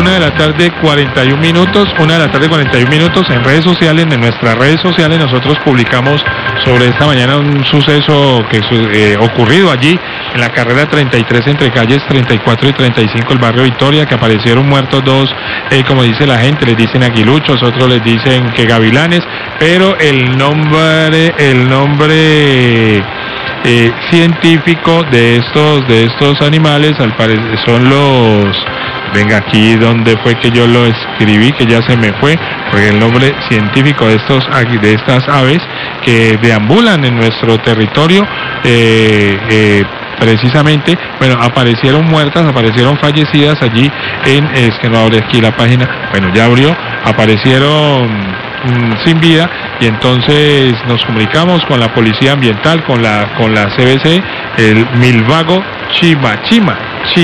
1 de la tarde 41 minutos, 1 de la tarde 41 minutos. En redes sociales, en nuestras redes sociales, nosotros publicamos sobre esta mañana un suceso que ocurrido allí en la carrera 33 entre calles 34 y 35, el barrio Victoria, que aparecieron muertos dos, como dice la gente, les dicen aguiluchos, otros les dicen que gavilanes, pero el nombre científico de estos animales al parecer son los, venga, aquí donde fue que yo lo escribí, que ya se me fue, porque el nombre científico de estas aves que deambulan en nuestro territorio, precisamente, bueno, aparecieron muertas, aparecieron fallecidas allí es que no abre aquí la página, bueno, ya abrió, aparecieron sin vida, y entonces nos comunicamos con la policía ambiental, con la CBC, el milvago chimachima,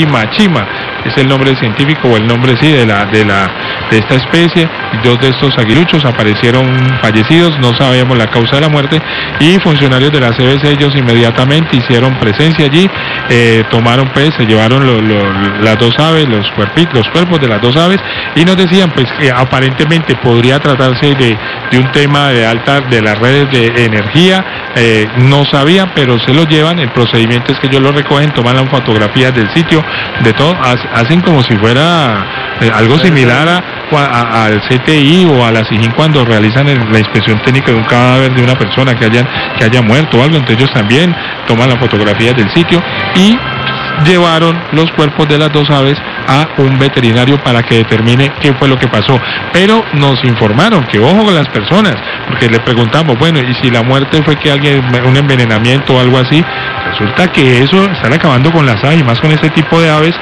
es el nombre científico o el nombre sí de esta especie. Dos de estos aguiluchos aparecieron fallecidos, no sabemos la causa de la muerte, y funcionarios de la CBC ellos inmediatamente hicieron presencia allí, tomaron se llevaron las dos aves, los cuerpos de las dos aves, y nos decían pues que aparentemente podría tratarse de un tema de las redes de energía, no sabían, pero se lo llevan. El procedimiento es que ellos lo recogen, toman las fotografías del sitio, de todo, hacen como si fuera algo similar al CTI o a la SIJIN cuando realizan la inspección técnica de un cadáver de una persona que haya muerto o algo. Entonces ellos también toman las fotografías del sitio y llevaron los cuerpos de las dos aves a un veterinario para que determine qué fue lo que pasó. Pero nos informaron que ojo con las personas, porque le preguntamos, bueno, y si la muerte fue que un envenenamiento o algo así, resulta que eso están acabando con las aves, y más con este tipo de aves.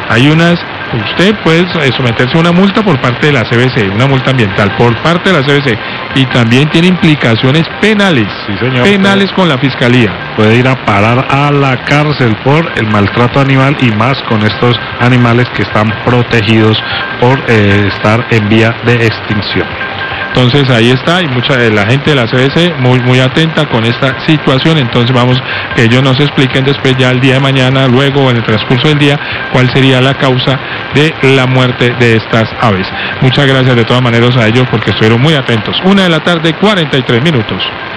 Usted puede someterse a una multa por parte de la CBC, una multa ambiental por parte de la CBC, y también tiene implicaciones penales, sí, señor, penales con la fiscalía. Puede ir a parar a la cárcel por el maltrato animal, y más con estos animales que están protegidos por estar en vía de extinción. Entonces ahí está, y mucha de la gente de la CBC muy atenta con esta situación. Entonces vamos, que ellos nos expliquen después ya el día de mañana, luego en el transcurso del día, cuál sería la causa de la muerte de estas aves. Muchas gracias de todas maneras a ellos porque estuvieron muy atentos. 1 de la tarde 43 minutos.